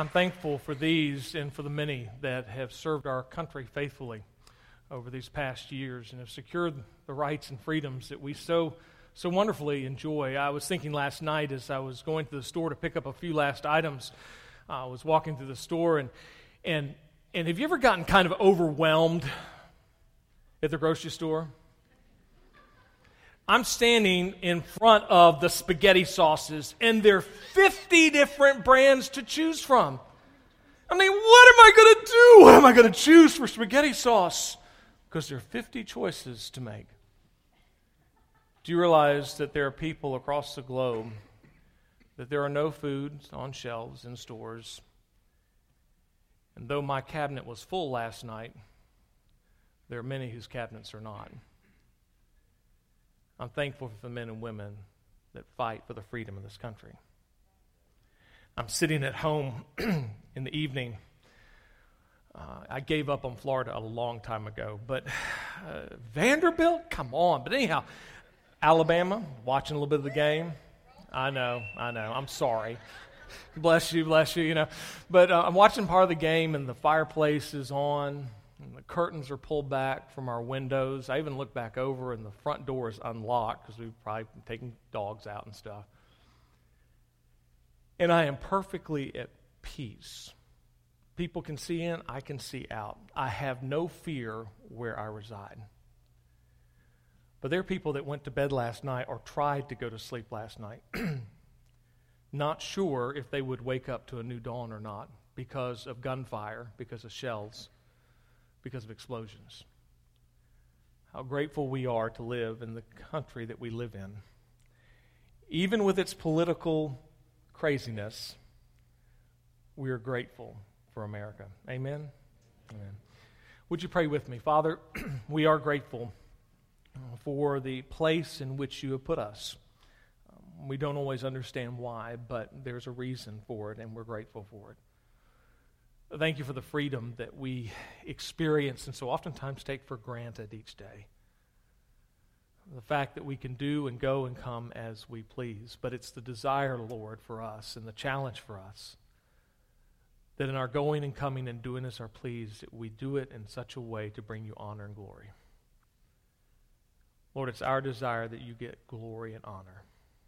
I'm thankful for these and for the many that have served our country faithfully over these past years and have secured the rights and freedoms that we so wonderfully enjoy. I was thinking last night as I was going to the store to pick up a few last items. I was walking through the store, and have you ever gotten kind of overwhelmed at the grocery store? I'm standing in front of the spaghetti sauces, and there are 50 different brands to choose from. I mean, what am I going to do? What am I going to choose for spaghetti sauce? Because there are 50 choices to make. Do you realize that there are people across the globe that there are no foods on shelves in stores? And though my cabinet was full last night, there are many whose cabinets are not. I'm thankful for the men and women that fight for the freedom of this country. I'm sitting at home in the evening. I gave up on Florida a long time ago, but Vanderbilt? Come on. But anyhow, Alabama, watching a little bit of the game. I know. I'm sorry. Bless you, you know. But I'm watching part of the game, and the fireplace is on. And the curtains are pulled back from our windows. I even look back over, and the front door is unlocked because we've probably been taking dogs out and stuff. And I am perfectly at peace. People can see in, I can see out. I have no fear where I reside. But there are people that went to bed last night or tried to go to sleep last night, not sure if they would wake up to a new dawn or not because of gunfire, because of shells, because of explosions. How grateful we are to live in the country that we live in. Even with its political craziness, we are grateful for America. Amen? Amen. Would you pray with me? Father, we are grateful for the place in which you have put us. We don't always understand why, but there's a reason for it, and we're grateful for it. Thank you for the freedom that we experience and so oftentimes take for granted each day. The fact that we can do and go and come as we please. But it's the desire, Lord, for us and the challenge for us that in our going and coming and doing as our please, that we do it in such a way to bring you honor and glory. Lord, it's our desire that you get glory and honor.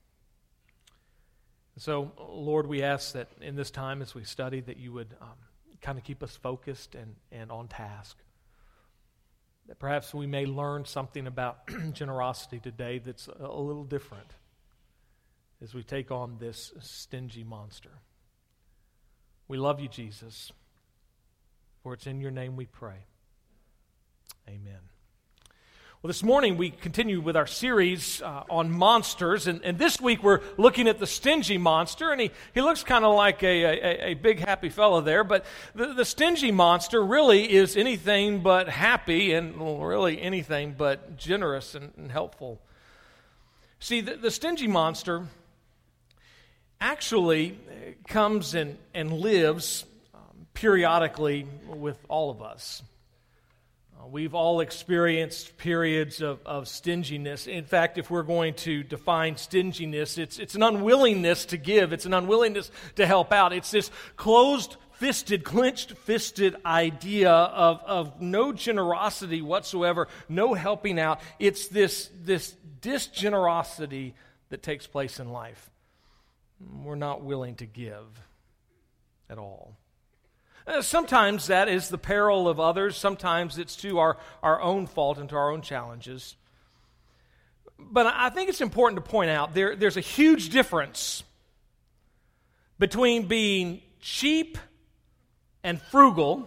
So, Lord, we ask that in this time as we study that you would kind of keep us focused and on task. That perhaps we may learn something about generosity today that's a little different as we take on this stingy monster. We love you, Jesus, for it's in your name we pray. Amen. Well, this morning we continue with our series on monsters, and this week we're looking at the stingy monster, and he looks kind of like a big happy fellow there, but the stingy monster really is anything but happy and really anything but generous and helpful. See, the stingy monster actually comes and lives periodically with all of us. We've all experienced periods of stinginess. In fact, if we're going to define stinginess, it's an unwillingness to give. It's an unwillingness to help out. It's this closed-fisted, clenched-fisted idea of no generosity whatsoever, no helping out. It's this disgenerosity that takes place in life. We're not willing to give at all. Sometimes that is the peril of others. Sometimes it's to our own fault and to our own challenges. But I think it's important to point out there's a huge difference between being cheap and frugal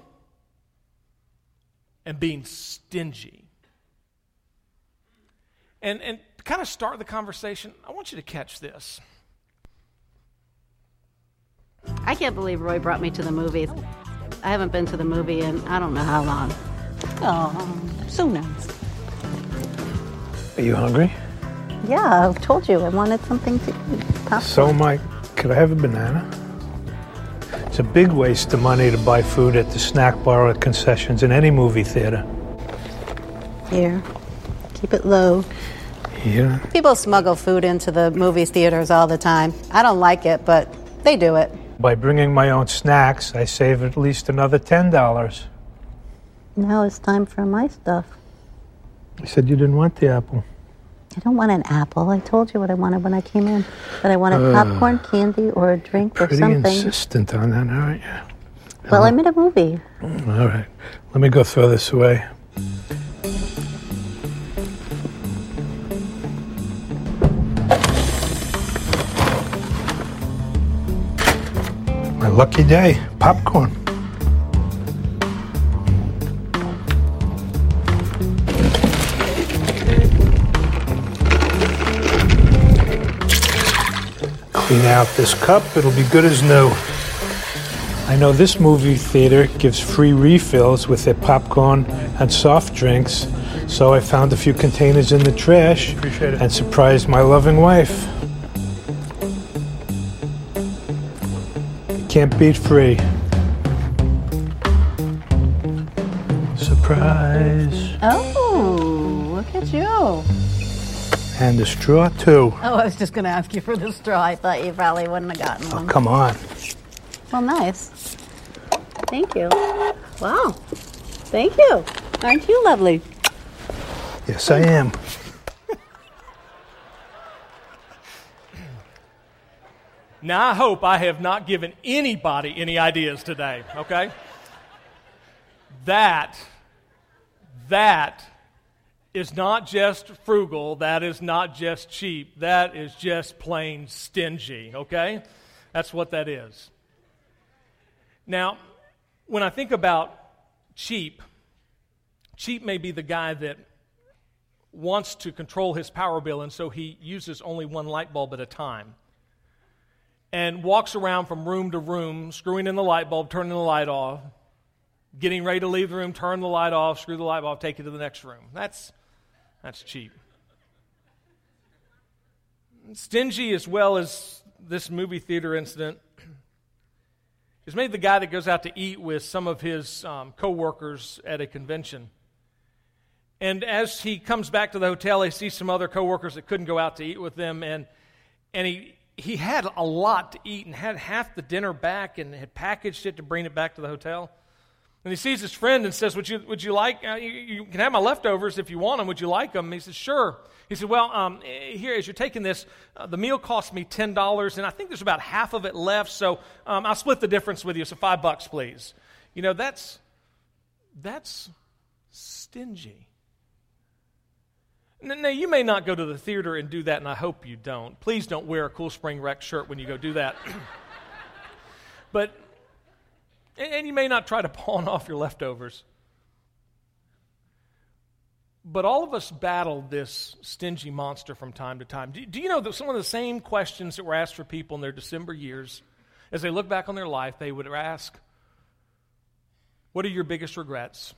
and being stingy. And to kind of start the conversation, I want you to catch this. I can't believe Roy brought me to the movies. I haven't been to the movie in I don't know how long. Oh, so nice. Are you hungry? Yeah, I told you I wanted something to eat. So, Mike, could I have a banana? It's a big waste of money to buy food at the snack bar or concessions in any movie theater. Here, keep it low. Yeah. People smuggle food into the movie theaters all the time. I don't like it, but they do it. By bringing my own snacks, I save at least another $10. Now it's time for my stuff. You said you didn't want the apple. I don't want an apple. I told you what I wanted when I came in. That I wanted popcorn, candy, or a drink or Pretty something. insistent on that, aren't you? Well, I'm in a movie. All right. Let me go throw this away. My lucky day. Popcorn. Clean out this cup. It'll be good as new. I know this movie theater gives free refills with their popcorn and soft drinks, so I found a few containers in the trash and surprised my loving wife. You can't beat free. Surprise. Oh, look at you. And the straw, too. Oh, I was just going to ask you for the straw. I thought you probably wouldn't have gotten Oh, one. come on. Well, nice. Thank you. Wow. Thank you. Aren't you lovely? Yes, I am. Now, I hope I have not given anybody any ideas today, okay? That is not just frugal. That is not just cheap. That is just plain stingy, okay? That's what that is. Now, when I think about cheap may be the guy that wants to control his power bill, and so he uses only one light bulb at a time and walks around from room to room, screwing in the light bulb, turning the light off, getting ready to leave the room, turn the light off, screw the light bulb, take it to the next room. That's cheap. Stingy, as well as this movie theater incident, is maybe the guy that goes out to eat with some of his co-workers at a convention. And as he comes back to the hotel, he sees some other co-workers that couldn't go out to eat with them, and he had a lot to eat and had half the dinner back and had packaged it to bring it back to the hotel. And he sees his friend and says, would you like, you can have my leftovers if you want them, would you like them? And he says, sure. He said, well, here, as you're taking this, the meal cost me $10, and I think there's about half of it left, so I'll split the difference with you, so $5, please. You know, that's stingy. Now, you may not go to the theater and do that, and I hope you don't. Please don't wear a Cool Spring Rex shirt when you go do that. And you may not try to pawn off your leftovers. But all of us battle this stingy monster from time to time. Do you know that some of the same questions that were asked for people in their December years, as they look back on their life, they would ask, what are your biggest regrets?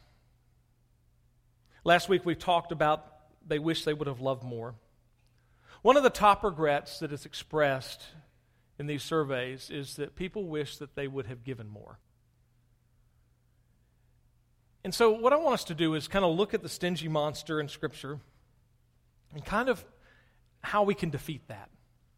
Last week we talked about they wish they would have loved more. One of the top regrets that is expressed in these surveys is that people wish that they would have given more. And so what I want us to do is kind of look at the stingy monster in Scripture and kind of how we can defeat that.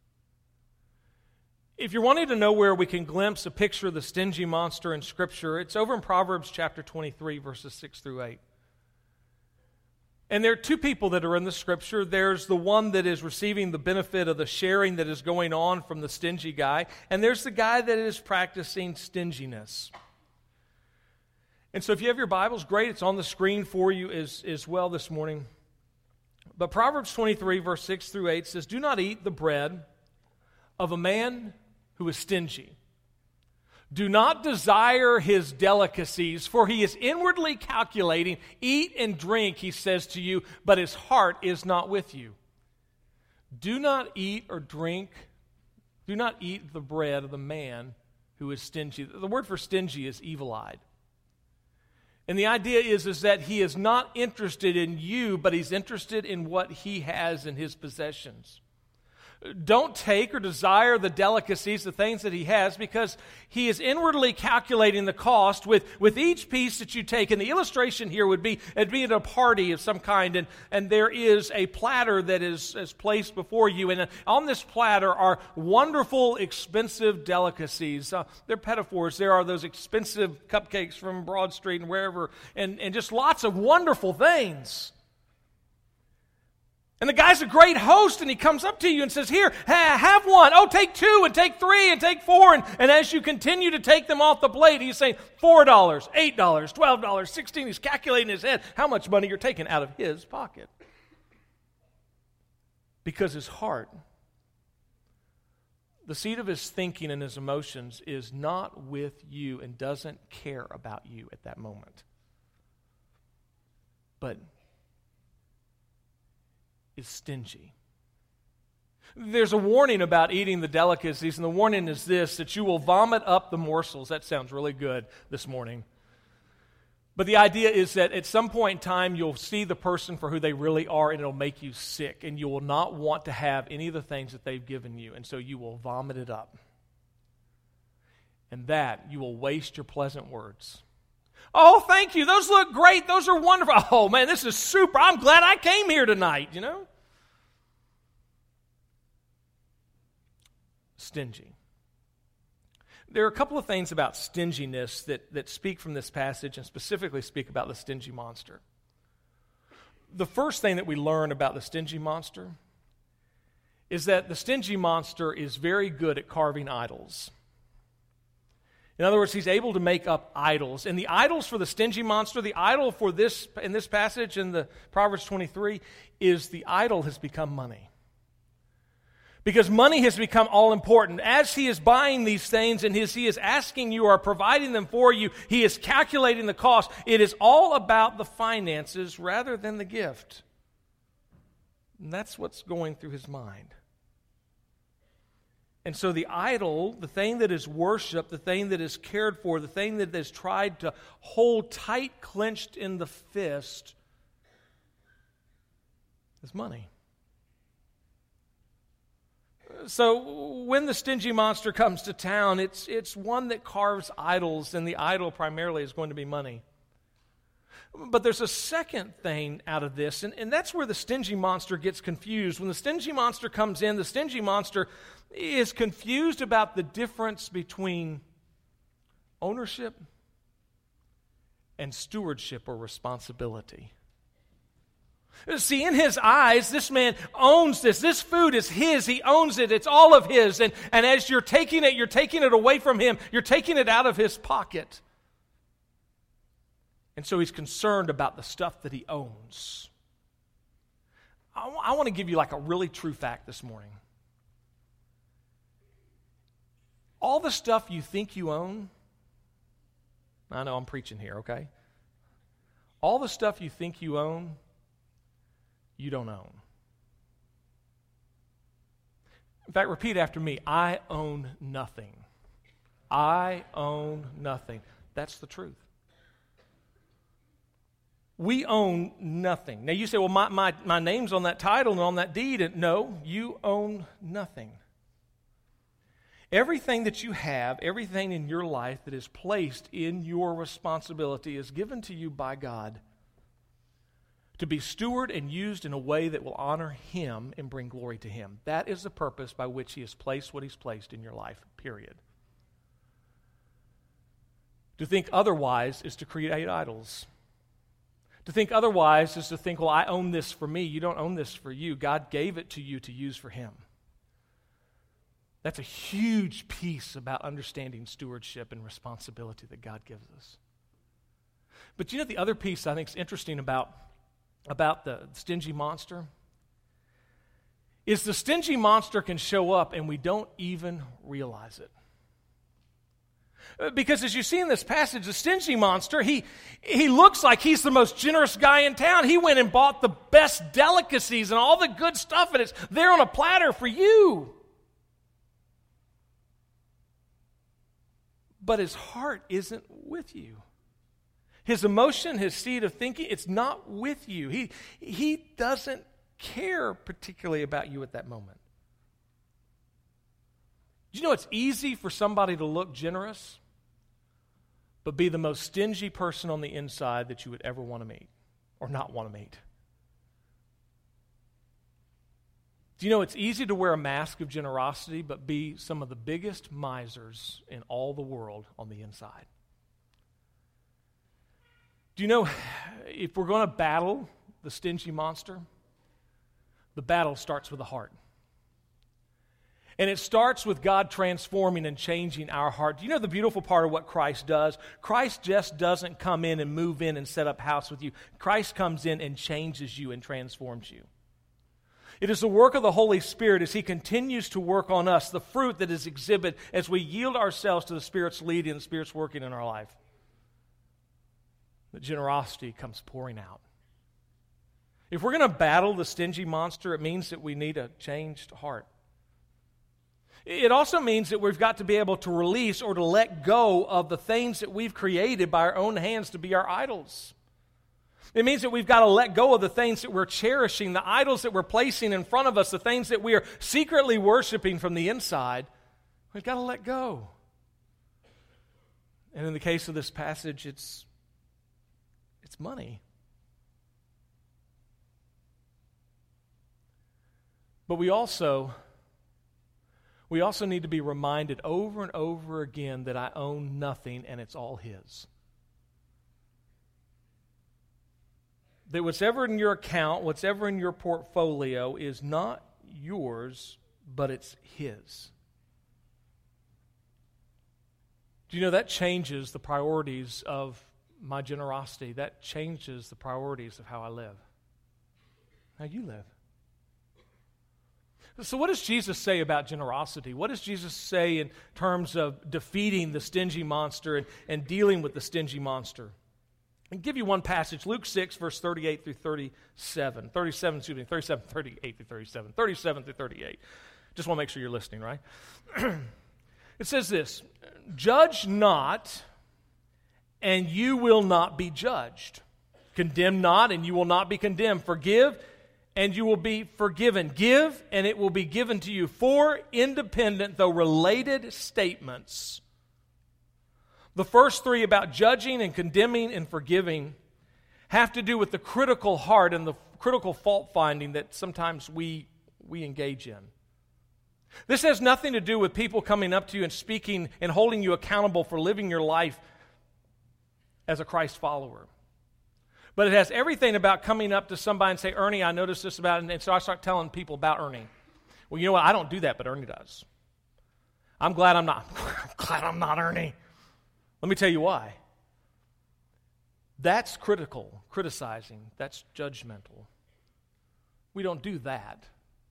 If you're wanting to know where we can glimpse a picture of the stingy monster in Scripture, it's over in Proverbs chapter 23, verses 6 through 8. And there are two people that are in the Scripture. There's the one that is receiving the benefit of the sharing that is going on from the stingy guy, and there's the guy that is practicing stinginess. And so if you have your Bibles, great, it's on the screen for you as well this morning. But Proverbs 23, verse 6 through 8 says, do not eat the bread of a man who is stingy. Do not desire his delicacies, for he is inwardly calculating. Eat and drink, he says to you, but his heart is not with you. Do not eat or drink, do not eat the bread of the man who is stingy. The word for stingy is evil-eyed. And the idea is that he is not interested in you, but he's interested in what he has in his possessions. Don't take or desire the delicacies, the things that he has, because he is inwardly calculating the cost with each piece that you take. And the illustration here would be, it'd be at a party of some kind, and there is a platter that is placed before you. And on this platter are wonderful, expensive delicacies. They're metaphors. There are those expensive cupcakes from Broad Street and wherever, and just lots of wonderful things. And the guy's a great host, and he comes up to you and says, here, have one. Oh, take 2 and take 3 and take 4. And as you continue to take them off the plate, he's saying $4, $8, $12, $16. He's calculating in his head how much money you're taking out of his pocket. Because his heart, the seat of his thinking and his emotions, is not with you and doesn't care about you at that moment. But is stingy. There's a warning about eating the delicacies, and the warning is this, that you will vomit up the morsels. That sounds really good this morning. But the idea is that at some point in time, you'll see the person for who they really are, and it'll make you sick, and you will not want to have any of the things that they've given you, and so you will vomit it up. And that, you will waste your pleasant words. Oh, thank you. Those look great. Those are wonderful. Oh, man, this is super. I'm glad I came here tonight, you know. Stingy. There are a couple of things about stinginess that speak from this passage and specifically speak about the stingy monster. The first thing that we learn about the stingy monster is that the stingy monster is very good at carving idols. In other words, he's able to make up idols. And the idols for the stingy monster, the idol for this, in this passage in the Proverbs 23, is the idol has become money. Because money has become all important. As he is buying these things and he is asking you or providing them for you, he is calculating the cost. It is all about the finances rather than the gift. And that's what's going through his mind. And so the idol, the thing that is worshipped, the thing that is cared for, the thing that is tried to hold tight, clenched in the fist, is money. So when the stingy monster comes to town, it's one that carves idols, and the idol primarily is going to be money. But there's a second thing out of this, and that's where the stingy monster gets confused. When the stingy monster comes in, the stingy monster is confused about the difference between ownership and stewardship or responsibility. See, in his eyes, this man owns this. This food is his. He owns it. It's all of his. And as you're taking it away from him. You're taking it out of his pocket. And so he's concerned about the stuff that he owns. I want to give you like a really true fact this morning. All the stuff you think you own, I know I'm preaching here, okay? All the stuff you think you own, you don't own. In fact, repeat after me. I own nothing. I own nothing. That's the truth. We own nothing. Now you say, well, my name's on that title and on that deed. And no, you own nothing. Everything that you have, everything in your life that is placed in your responsibility is given to you by God to be stewarded and used in a way that will honor Him and bring glory to Him. That is the purpose by which He has placed what He's placed in your life, period. To think otherwise is to create idols. To think otherwise is to think, well, I own this for me. You don't own this for you. God gave it to you to use for Him. That's a huge piece about understanding stewardship and responsibility that God gives us. But you know the other piece I think is interesting about the stingy monster? Is the stingy monster can show up and we don't even realize it. Because as you see in this passage, the stingy monster, he looks like he's the most generous guy in town. He went and bought the best delicacies and all the good stuff, and it's there on a platter for you. But his heart isn't with you. His emotion, his seed of thinking, it's not with you. He doesn't care particularly about you at that moment. Do you know it's easy for somebody to look generous, but be the most stingy person on the inside that you would ever want to meet or not want to meet? Do you know it's easy to wear a mask of generosity, but be some of the biggest misers in all the world on the inside? Do you know if we're going to battle the stingy monster, the battle starts with the heart. And it starts with God transforming and changing our heart. Do you know the beautiful part of what Christ does? Christ just doesn't come in and move in and set up house with you. Christ comes in and changes you and transforms you. It is the work of the Holy Spirit as He continues to work on us, the fruit that is exhibited as we yield ourselves to the Spirit's leading and the Spirit's working in our life. The generosity comes pouring out. If we're going to battle the stingy monster, it means that we need a changed heart. It also means that we've got to be able to release or to let go of the things that we've created by our own hands to be our idols. It means that we've got to let go of the things that we're cherishing, the idols that we're placing in front of us, the things that we are secretly worshiping from the inside. We've got to let go. And in the case of this passage, it's money. But we also need to be reminded over and over again that I own nothing and it's all His. That what's ever in your account, what's ever in your portfolio is not yours, but it's His. Do you know that changes the priorities of my generosity? That changes the priorities of how I live, how you live. So what does Jesus say about generosity? What does Jesus say in terms of defeating the stingy monster and dealing with the stingy monster? I'll give you one passage, Luke 6, verse 38 through 37. 38 through 37. 37 through 38. Just want to make sure you're listening, right? It says this, "Judge not, and you will not be judged. Condemn not, and you will not be condemned. Forgive, and you will be forgiven. Give, and it will be given to you." Four independent, though related statements. The first three about judging and condemning and forgiving have to do with the critical heart and the critical fault finding that sometimes we engage in. This has nothing to do with people coming up to you and speaking and holding you accountable for living your life as a Christ follower. But it has everything about coming up to somebody and say, "Ernie, I noticed this about it," and so I start telling people about Ernie. Well, you know what? I don't do that, but Ernie does. I'm glad I'm not Ernie. Let me tell you why. That's critical, criticizing. That's judgmental. We don't do that.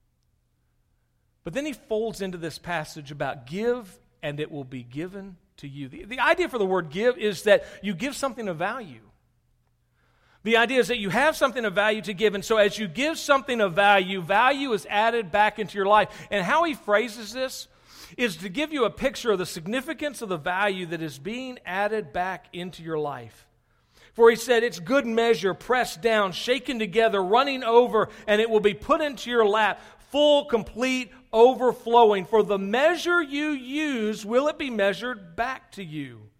But then he folds into this passage about give, and it will be given to you. The idea for the word give is that you give something of value. The idea is that you have something of value to give, and so as you give something of value, value is added back into your life. And how he phrases this is to give you a picture of the significance of the value that is being added back into your life. For he said, "It's good measure, pressed down, shaken together, running over, and it will be put into your lap, full, complete, overflowing. For the measure you use, will it be measured back to you."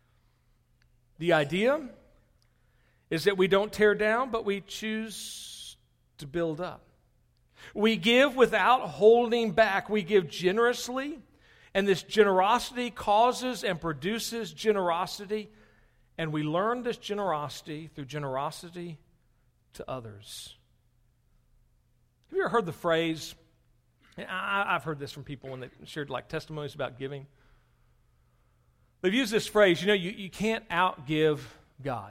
The idea is that we don't tear down, but we choose to build up. We give without holding back. We give generously, and this generosity causes and produces generosity, and we learn this generosity through generosity to others. Have you ever heard the phrase, I've heard this from people when they shared like testimonies about giving. They've used this phrase, you can't outgive God.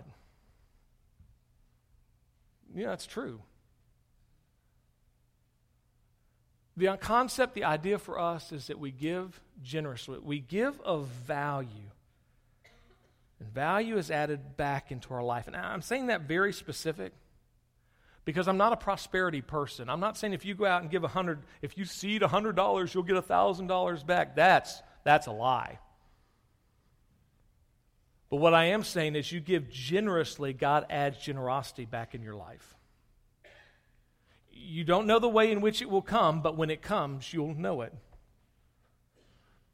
Yeah, that's true. The concept, the idea for us is that we give generously. We give of value. And value is added back into our life. And I'm saying that very specific because I'm not a prosperity person. I'm not saying if you go out and give if you seed $100, you'll get $1,000 back. That's a lie. But what I am saying is you give generously, God adds generosity back in your life. You don't know the way in which it will come, but when it comes, you'll know it.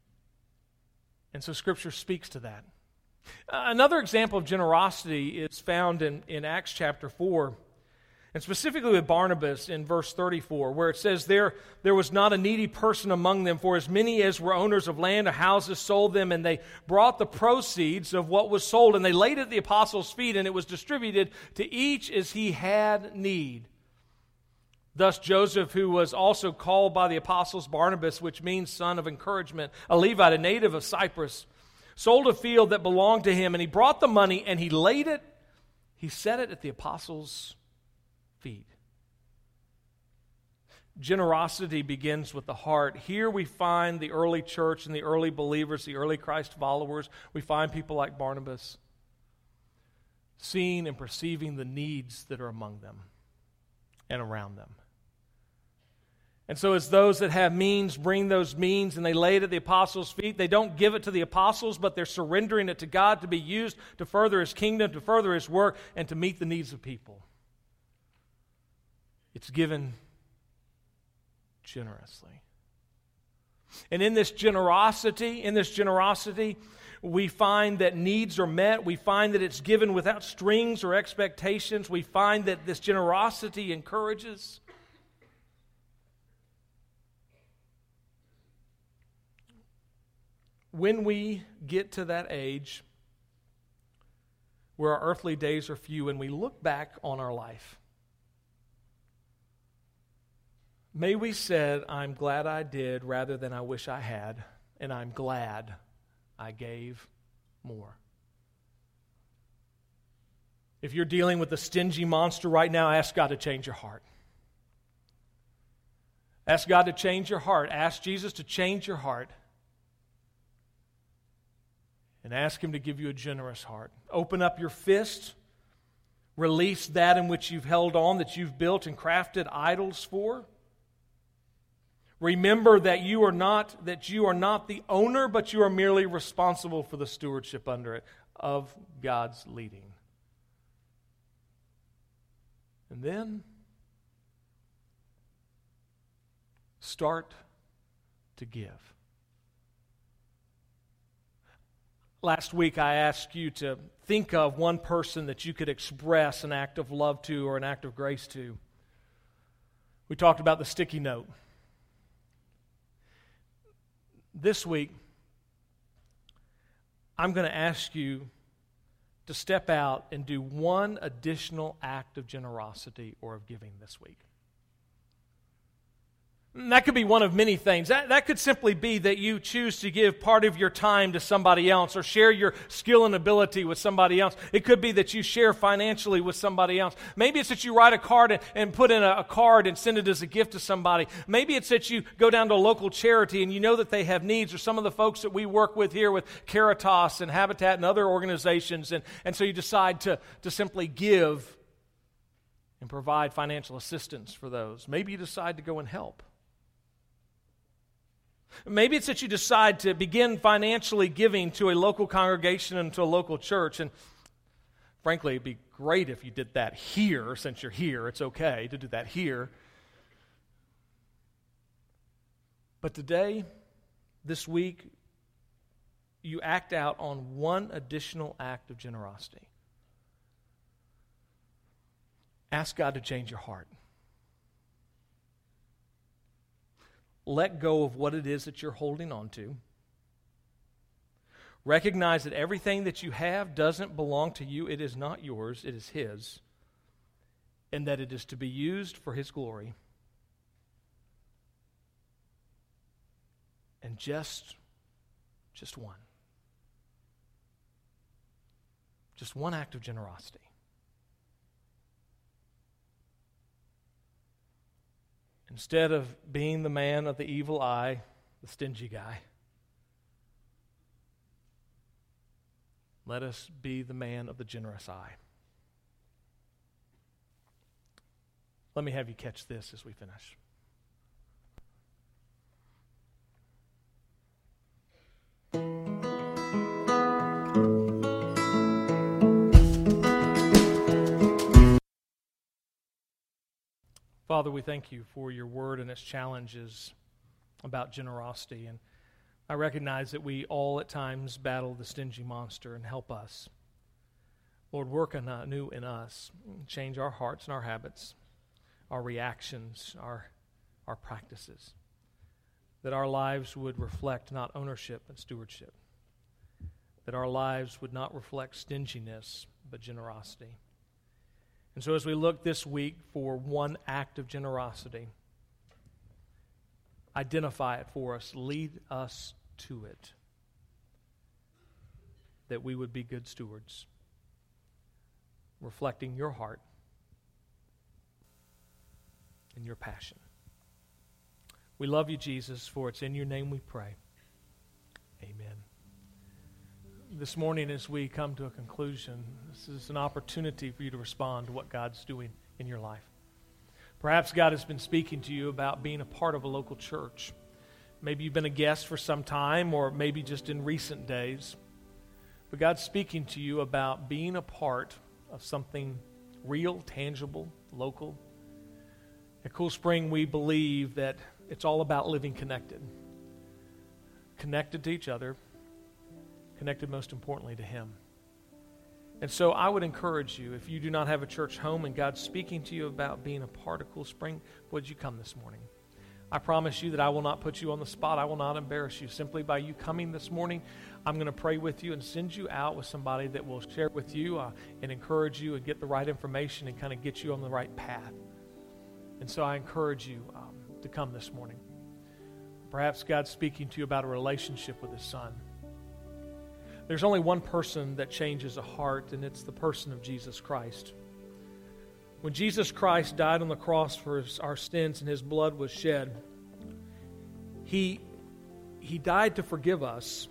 And so Scripture speaks to that. Another example of generosity is found in Acts chapter 4, and specifically with Barnabas in verse 34, where it says, there was not a needy person among them, for as many as were owners of land or houses sold them, and they brought the proceeds of what was sold, and they laid it at the apostles' feet, and it was distributed to each as he had need. Thus Joseph, who was also called by the apostles Barnabas, which means son of encouragement, a Levite, a native of Cyprus, sold a field that belonged to him, and he brought the money, and he set it at the apostles' feet. Generosity begins with the heart. Here we find the early church and the early believers, the early Christ followers. We find people like Barnabas seeing and perceiving the needs that are among them and around them. And so as those that have means bring those means and they lay it at the apostles' feet, they don't give it to the apostles, but they're surrendering it to God to be used to further His kingdom, to further His work, and to meet the needs of people. It's given generously. And in this generosity, we find that needs are met. We find that it's given without strings or expectations. We find that this generosity encourages. When we get to that age where our earthly days are few and we look back on our life, may we said, I'm glad I did rather than I wish I had, and I'm glad I gave more. If you're dealing with a stingy monster right now, ask God to change your heart. Ask God to change your heart. Ask Jesus to change your heart. And ask Him to give you a generous heart. Open up your fist. Release that in which you've held on, that you've built and crafted idols for. Remember that you are not the owner, but you are merely responsible for the stewardship under it of God's leading. And then start to give. Last week I asked you to think of one person that you could express an act of love to or an act of grace to. We talked about the sticky note. This week, I'm going to ask you to step out and do one additional act of generosity or of giving this week. And that could be one of many things. That could simply be that you choose to give part of your time to somebody else or share your skill and ability with somebody else. It could be that you share financially with somebody else. Maybe it's that you write a card and put in a card and send it as a gift to somebody. Maybe it's that you go down to a local charity and you know that they have needs, or some of the folks that we work with here with Caritas and Habitat and other organizations, and so you decide to simply give and provide financial assistance for those. Maybe you decide to go and help. Maybe it's that you decide to begin financially giving to a local congregation and to a local church. And frankly, it'd be great if you did that here. Since you're here, it's okay to do that here. But today, this week, you act out on one additional act of generosity. Ask God to change your heart. Let go of what it is that you're holding on to. Recognize that everything that you have doesn't belong to you. It is not yours. It is His. And that it is to be used for His glory. And just one. Just one act of generosity. Instead of being the man of the evil eye, the stingy guy, let us be the man of the generous eye. Let me have you catch this as we finish. Father, we thank you for your word and its challenges about generosity. And I recognize that we all at times battle the stingy monster, and help us. Lord, work anew in us. Change our hearts and our habits, our reactions, our practices. That our lives would reflect not ownership but stewardship. That our lives would not reflect stinginess but generosity. And so as we look this week for one act of generosity, identify it for us, lead us to it, that we would be good stewards, reflecting your heart and your passion. We love you, Jesus, for it's in your name we pray. Amen. This morning, as we come to a conclusion, this is an opportunity for you to respond to what God's doing in your life. Perhaps God has been speaking to you about being a part of a local church. Maybe you've been a guest for some time, or maybe just in recent days. But God's speaking to you about being a part of something real, tangible, local. At Cool Spring, we believe that it's all about living connected. Connected to each other, connected most importantly to Him. And so I would encourage you, if you do not have a church home and God's speaking to you about being a part of Cool Spring, would you come this morning? I promise you that I will not put you on the spot. I will not embarrass you. Simply by you coming this morning, I'm going to pray with you and send you out with somebody that will share with you and encourage you and get the right information and kind of get you on the right path. And so I encourage you to come this morning. Perhaps God's speaking to you about a relationship with His Son. There's only one person that changes a heart, and it's the person of Jesus Christ. When Jesus Christ died on the cross for our sins and His blood was shed, He died to forgive us,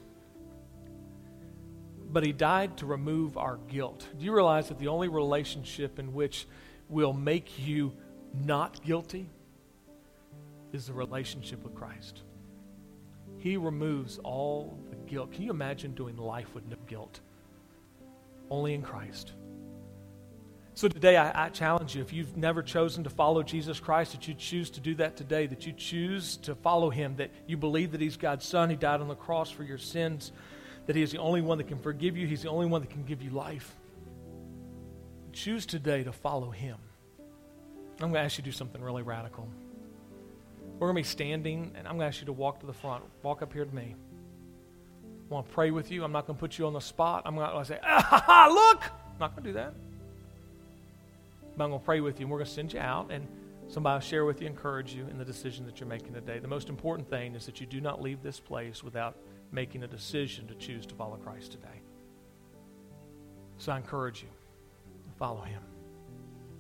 but He died to remove our guilt. Do you realize that the only relationship in which will make you not guilty is the relationship with Christ? He removes all the guilt. Can you imagine doing life with no guilt? Only in Christ. So today I challenge you, if you've never chosen to follow Jesus Christ, that you choose to do that today, that you choose to follow Him, that you believe that He's God's Son, He died on the cross for your sins, that He is the only one that can forgive you, He's the only one that can give you life. Choose today to follow Him. I'm going to ask you to do something really radical. We're going to be standing, and I'm going to ask you to walk to the front. Walk up here to me. I want to pray with you. I'm not going to put you on the spot. I'm going to say, look! I'm not going to do that. But I'm going to pray with you, and we're going to send you out, and somebody will share with you, encourage you in the decision that you're making today. The most important thing is that you do not leave this place without making a decision to choose to follow Christ today. So I encourage you to follow Him.